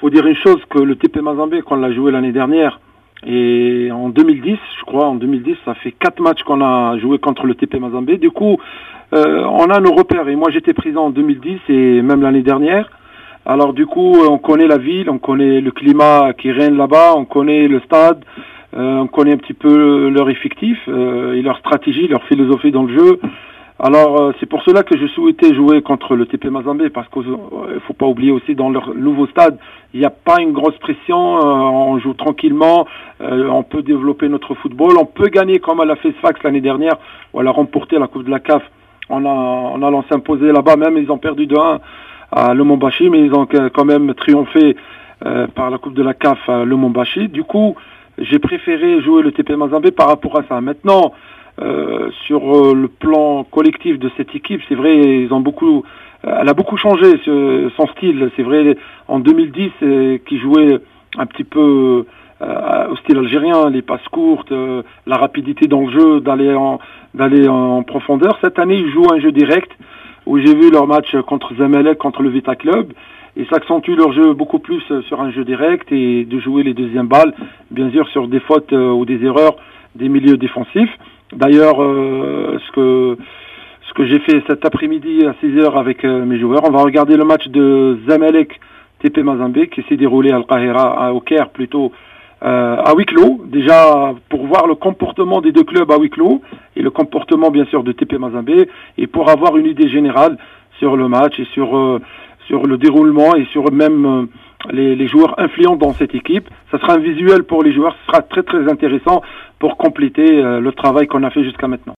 faut dire une chose, que le TP Mazembe, qu'on l'a joué l'année dernière, et en 2010, je crois, en 2010, ça fait 4 matchs qu'on a joué contre le TP Mazembe. Du coup, on a nos repères. Et moi, j'étais présent en 2010 et même l'année dernière. Alors du coup, on connaît la ville, on connaît le climat qui règne là-bas, on connaît le stade, on connaît un petit peu leur effectif et leur stratégie, leur philosophie dans le jeu. Alors c'est pour cela que je souhaitais jouer contre le TP Mazembe, parce qu'il faut pas oublier aussi, dans leur nouveau stade, il n'y a pas une grosse pression, on joue tranquillement, on peut développer notre football, on peut gagner comme elle a fait Sfax l'année dernière, où elle a remporté la Coupe de la CAF en allant s'imposer là-bas. Même ils ont perdu de 1 à Lumumbashi, mais ils ont quand même triomphé par la Coupe de la CAF à Lumumbashi. Du coup, j'ai préféré jouer le TP Mazembe par rapport à ça. Maintenant, sur le plan collectif de cette équipe, c'est vrai, elle a beaucoup changé son style. C'est vrai, en 2010, qui jouait un petit peu au style algérien, les passes courtes, la rapidité dans le jeu, d'aller en profondeur. Cette année, ils jouent un jeu direct, où j'ai vu leur match contre Zamalek, contre le Vita Club, et ça accentue leur jeu beaucoup plus sur un jeu direct et de jouer les deuxièmes balles, bien sûr sur des fautes ou des erreurs des milieux défensifs. D'ailleurs, ce que j'ai fait cet après-midi à 6h avec mes joueurs, on va regarder le match de Zamalek TP Mazembe qui s'est déroulé à Al-Qahira, au Caire plutôt, à huis clos, déjà pour voir le comportement des deux clubs à huis clos et le comportement bien sûr de TP Mazembe, et pour avoir une idée générale sur le match et sur le déroulement et sur même les joueurs influents dans cette équipe. Ça sera un visuel pour les joueurs, ce sera très très intéressant pour compléter le travail qu'on a fait jusqu'à maintenant.